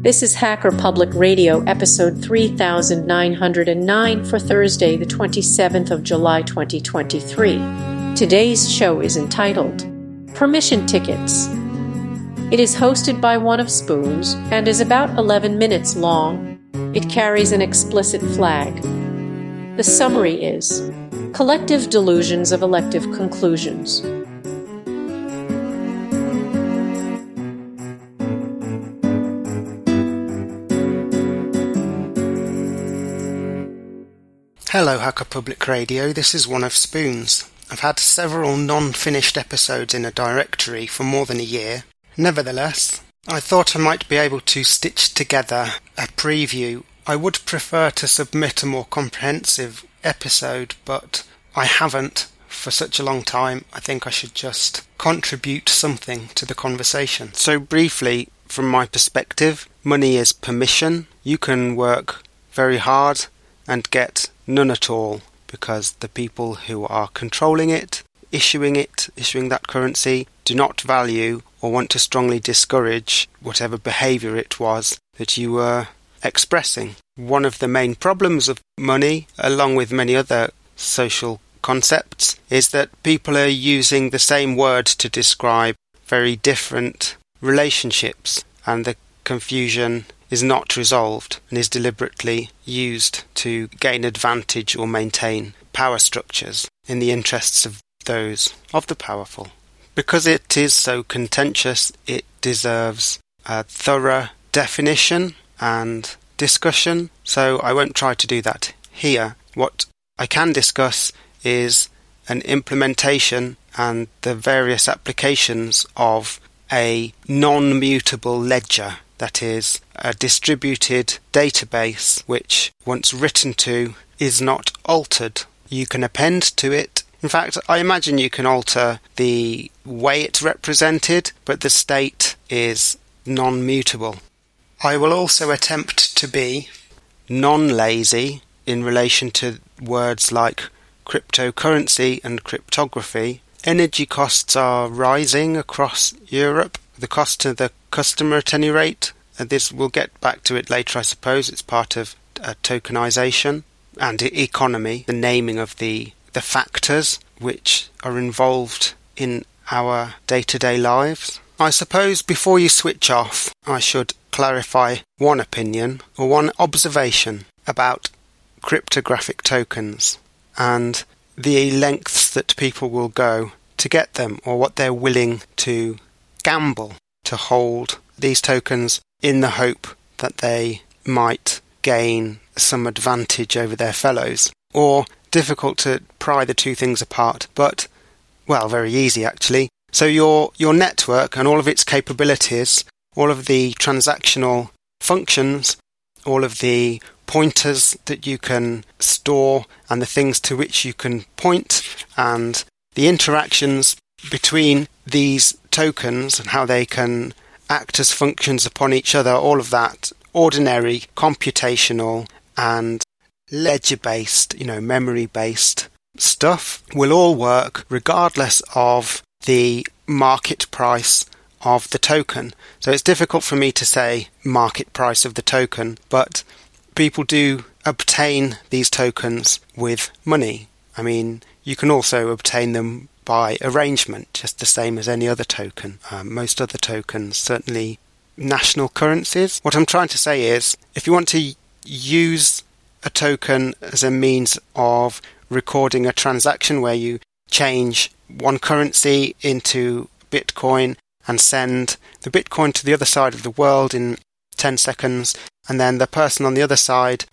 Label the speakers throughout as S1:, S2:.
S1: This is Hacker Public Radio, episode 3909 for Thursday, the 27th of July, 2023. Today's show is entitled Permission Tickets. It is hosted by One of Spoons and is about 11 minutes long. It carries an explicit flag. The summary is Collective Delusions of Elective Conclusions.
S2: Hello Hacker Public Radio, this is One of Spoons. I've had several non-finished episodes in a directory for more than a year. Nevertheless, I thought I might be able to stitch together a preview. I would prefer to submit a more comprehensive episode, but I haven't for such a long time. I think I should just contribute something to the conversation. So briefly, from my perspective, money is permission. You can work very hard and get none at all, because the people who are controlling it, issuing that currency, do not value or want to strongly discourage whatever behaviour it was that you were expressing. One of the main problems of money, along with many other social concepts, is that people are using the same word to describe very different relationships, and the confusion is not resolved and is deliberately used to gain advantage or maintain power structures in the interests of those of the powerful. Because it is so contentious, it deserves a thorough definition and discussion, so I won't try to do that here. What I can discuss is an implementation and the various applications of a non-mutable ledger. That is, a distributed database which, once written to, is not altered. You can append to it. In fact, I imagine you can alter the way it's represented, but the state is non-mutable. I will also attempt to be non-lazy in relation to words like cryptocurrency and cryptography. Energy costs are rising across Europe. The cost to the customer at any rate. This we'll get back to it later, I suppose. It's part of tokenization and economy, the naming of the factors which are involved in our day-to-day lives. I suppose before you switch off, I should clarify one opinion or one observation about cryptographic tokens and the lengths that people will go to get them, or what they're willing to gamble to hold these tokens in the hope that they might gain some advantage over their fellows. Or, difficult to pry the two things apart, but, well, very easy actually. So your network and all of its capabilities, all of the transactional functions, all of the pointers that you can store and the things to which you can point, and the interactions between these tokens and how they can act as functions upon each other, all of that ordinary computational and ledger-based, memory-based stuff will all work regardless of the market price of the token. So it's difficult for me to say market price of the token, but people do obtain these tokens with money. I mean, you can also obtain them by arrangement, just the same as any other token. Most other tokens, certainly national currencies. What I'm trying to say is, if you want to use a token as a means of recording a transaction where you change one currency into Bitcoin and send the Bitcoin to the other side of the world in 10 seconds, and then the person on the other side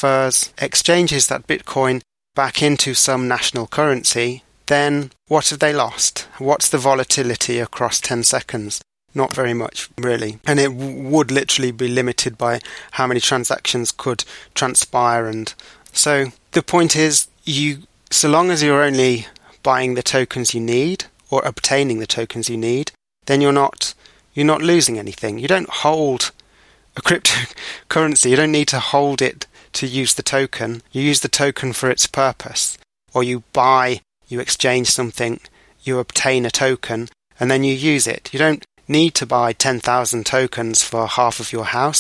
S2: exchanges that Bitcoin back into some national currency, then what have they lost? What's the volatility across 10 seconds? Not very much, really. And it would literally be limited by how many transactions could transpire. And so the point is, so long as you're only buying the tokens you need or obtaining the tokens you need, then you're not losing anything. You don't hold a cryptocurrency. You don't need to hold it to use the token. You use the token for its purpose. Or you exchange something, you obtain a token, and then you use it. You don't need to buy 10,000 tokens for half of your house.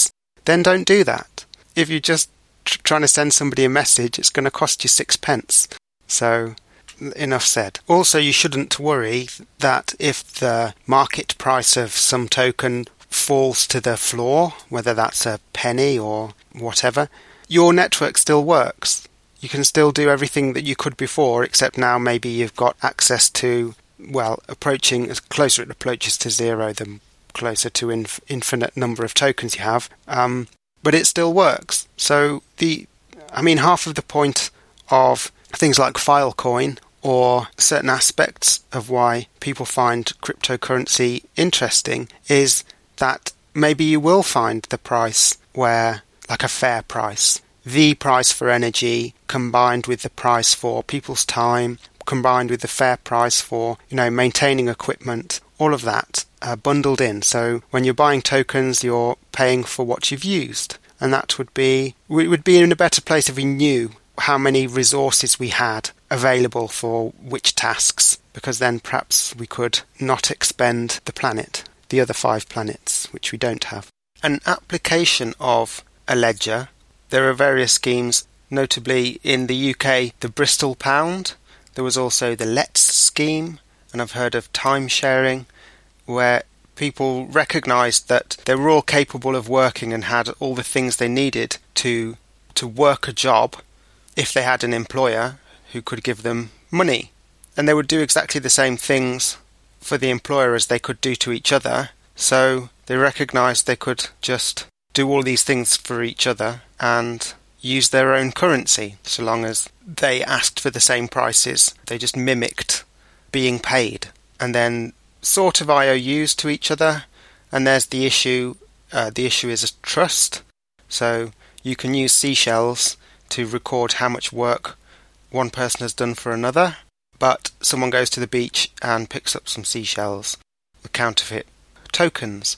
S2: then don't do that. If you're just trying to send somebody a message, it's going to cost you 6p. So, enough said. Also, you shouldn't worry that if the market price of some token falls to the floor, whether that's a penny or whatever, your network still works. You can still do everything that you could before, except now maybe you've got access to, well, approaching, as closer it approaches to zero, the closer to infinite number of tokens you have. But it still works. So half of the point of things like Filecoin or certain aspects of why people find cryptocurrency interesting is that maybe you will find the price where, like a fair price, the price for energy combined with the price for people's time, combined with the fair price for, maintaining equipment, all of that bundled in. So when you're buying tokens, you're paying for what you've used. And that would be in a better place if we knew how many resources we had available for which tasks, because then perhaps we could not expend the other 5 planets, which we don't have. An application of a ledger, there are various schemes, notably in the UK, the Bristol Pound. There was also the Let's scheme, and I've heard of time sharing, where people recognised that they were all capable of working and had all the things they needed to work a job if they had an employer who could give them money. And they would do exactly the same things for the employer as they could do to each other. So they recognised they could just do all these things for each other and use their own currency, so long as they asked for the same prices. They just mimicked being paid. And then sort of IOUs to each other, and there's the issue. The issue is a trust, so you can use seashells to record how much work one person has done for another, but someone goes to the beach and picks up some seashells, the counterfeit tokens.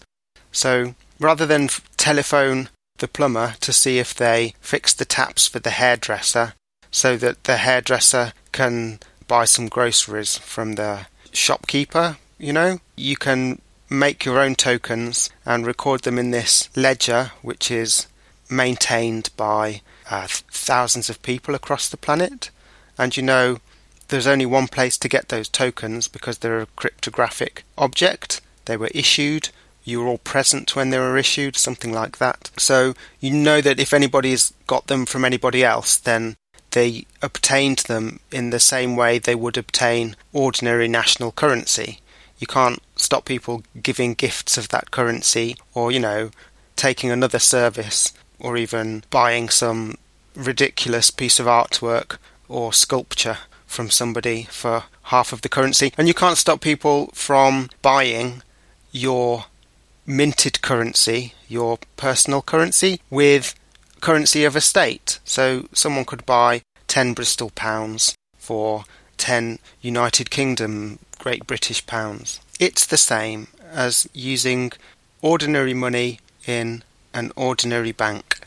S2: So rather than telephone the plumber to see if they fix the taps for the hairdresser so that the hairdresser can buy some groceries from the shopkeeper, you can make your own tokens and record them in this ledger, which is maintained by thousands of people across the planet. And there's only one place to get those tokens because they're a cryptographic object. They were issued. You were all present when they were issued, something like that. So that if anybody's got them from anybody else, then they obtained them in the same way they would obtain ordinary national currency. You can't stop people giving gifts of that currency or, taking another service or even buying some ridiculous piece of artwork or sculpture from somebody for half of the currency. And you can't stop people from buying your minted currency, your personal currency, with currency of a state. So someone could buy 10 Bristol pounds for 10 United Kingdom Great British pounds. It's the same as using ordinary money in an ordinary bank.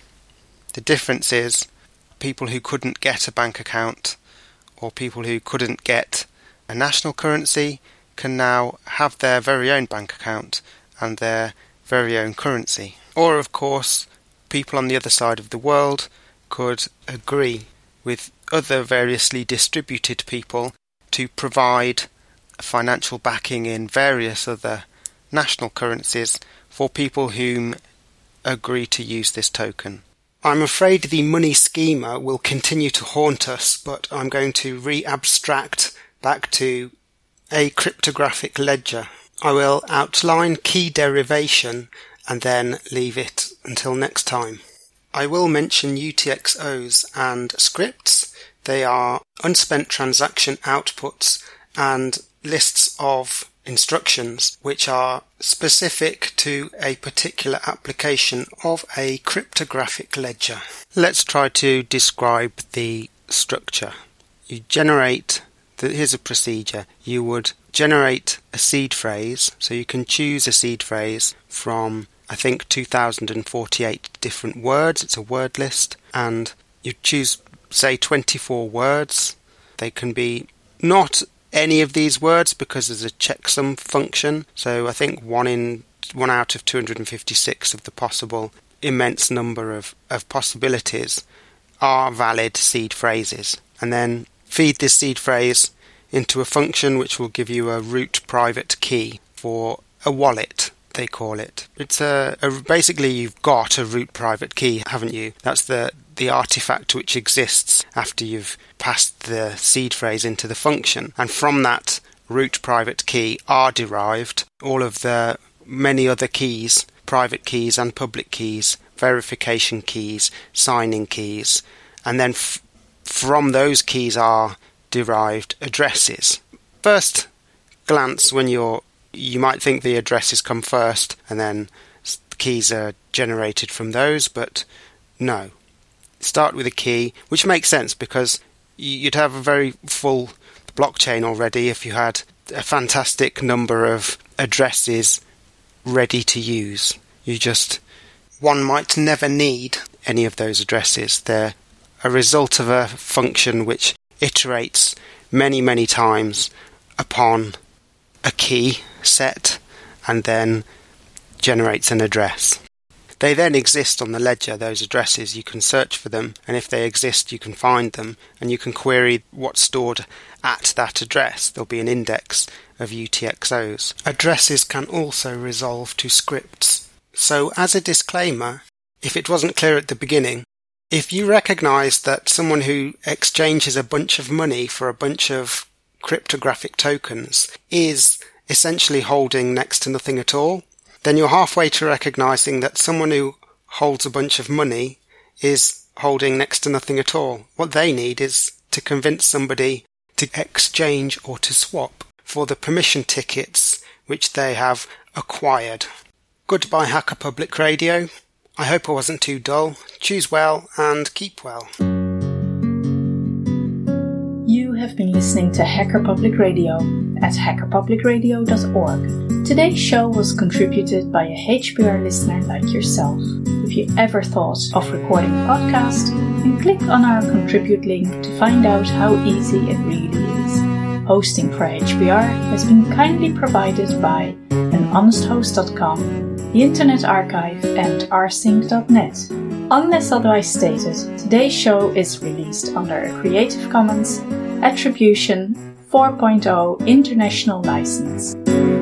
S2: The difference is people who couldn't get a bank account or people who couldn't get a national currency can now have their very own bank account and their very own currency. Or, of course, people on the other side of the world could agree with other variously distributed people to provide financial backing in various other national currencies for people whom agree to use this token. I'm afraid the money schema will continue to haunt us, but I'm going to re-abstract back to a cryptographic ledger. I will outline key derivation and then leave it until next time. I will mention UTXOs and scripts. They are unspent transaction outputs and lists of instructions which are specific to a particular application of a cryptographic ledger. Let's try to describe the structure. Here's a procedure. You would generate a seed phrase, so you can choose a seed phrase from, I think, 2048 different words. It's a word list, and you choose, say, 24 words. They can be not any of these words because there's a checksum function. So I think one out of 256 of the possible immense number of possibilities are valid seed phrases, and then feed this seed phrase into a function which will give you a root private key for a wallet, they call it. It's basically you've got a root private key, haven't you? That's the artifact which exists after you've passed the seed phrase into the function, and from that root private key are derived all of the many other keys, private keys and public keys, verification keys, signing keys, and then from those keys are derived addresses. First glance, when you might think the addresses come first and then the keys are generated from those, but no. Start with a key, which makes sense because you'd have a very full blockchain already if you had a fantastic number of addresses ready to use. One might never need any of those addresses. They're a result of a function which iterates many, many times upon a key set and then generates an address. They then exist on the ledger, those addresses. You can search for them, and if they exist you can find them, and you can query what's stored at that address. There'll be an index of UTXOs. Addresses can also resolve to scripts. So as a disclaimer, if it wasn't clear at the beginning, if you recognise that someone who exchanges a bunch of money for a bunch of cryptographic tokens is essentially holding next to nothing at all, then you're halfway to recognising that someone who holds a bunch of money is holding next to nothing at all. What they need is to convince somebody to exchange or to swap for the permission tickets which they have acquired. Goodbye, Hacker Public Radio. I hope I wasn't too dull. Choose well and keep well.
S3: You have been listening to Hacker Public Radio at hackerpublicradio.org. Today's show was contributed by a HPR listener like yourself. If you ever thought of recording a podcast, then click on our contribute link to find out how easy it really is. Hosting for HPR has been kindly provided by anhonesthost.com, the Internet Archive and rsync.net. Unless otherwise stated, today's show is released under a Creative Commons Attribution 4.0 International License.